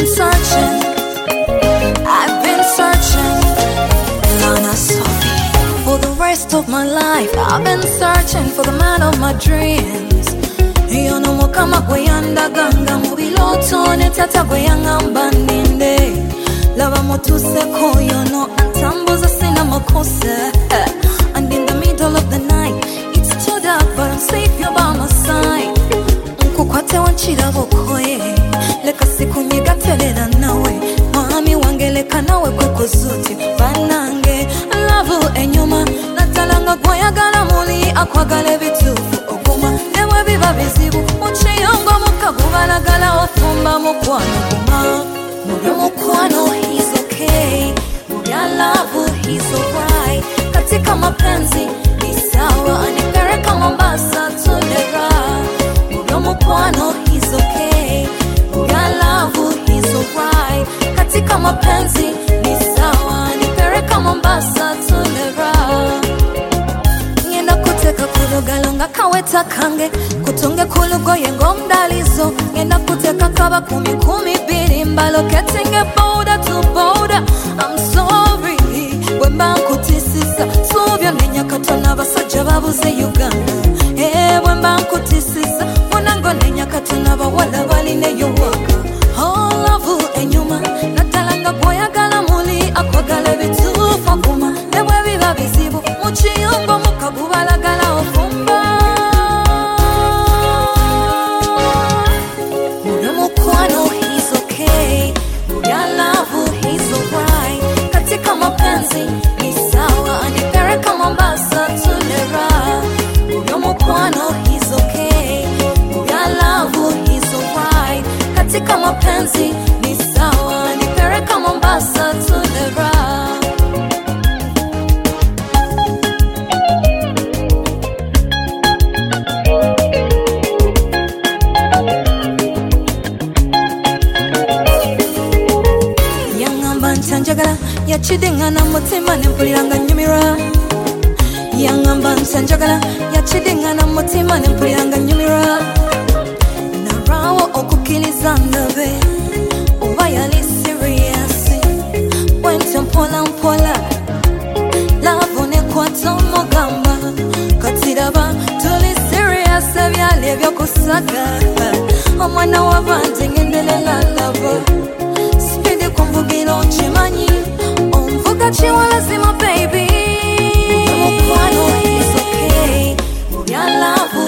searching, I've been searching, Lana Sophie. For the rest of my life, I've been searching for the man of my dreams. Yono mukama gweyanda ganga mubiloto ne tata gweyangamba ninde. Lava motuse koyono antambuza sina makosa. And in the middle of the night, it's too dark but I'm safe, you're by my side. Nkukwate wanchira bokoye, leka siku nyigatelera nawe. Mami wange leka nawe kweko zuti banange. Love enyuma, natalanga gweyagala muli akwagale bitufu okuma. Newe biba bizibu, uchiyongo mukagubalagala ofumba mukwano kuma. Mubyo mukwano, he's okay. Mubya love, he's alright. Katika mapenzi, ni sawa. Anipeleka Mombasa tulera. Mubyo mukwano, he's okay. Mubya love, he's alright. Katika mapenzi, ni sawa. Anipeleka Mombasa tulera. Ngenda kuteka kulugalonga kaweta kange. Kutunge kulugoye ngomdalizo. Ngenda kuteka kaba kumi biri mbalo ketinge boda to boda. I'm sorry wemba nkutisisa subya nenya katona basajja babuze Uganda. Wemba nkutisisa munango nenya katona bawala baline yowaka. Oh love enyuma natalanga boyagala muli akwagala bitufa kuma. Newe biba bizibu muchiyongo mukagubalagala ofumba. Mubyo mukwano, he's okay. Mubya love, he's alright. Katika mapenzi, ni sawa. Anipeleka Mombasa tulera. Mubyo mukwano, he's okay. Mubya love, he's alright. Katika mapenzi, ni sawa. Anipeleka Mombasa tulera. Nsanjagala yachidingana mutima nempuliranga nyumira. Yangamba nsanjagala yachidingana mutima nempuliranga nyumira. Narawo okukiliza ndabe oba yali serious. Wente mpola mpola love nekwata omugamba. Katiraba tuli serious ebyali ebyokusaga. Omwana w'abantu ngendelela love. Kumvugiro chimanyi omvuga chiwalazima baby. Mukwano, he's okay. Mubya love,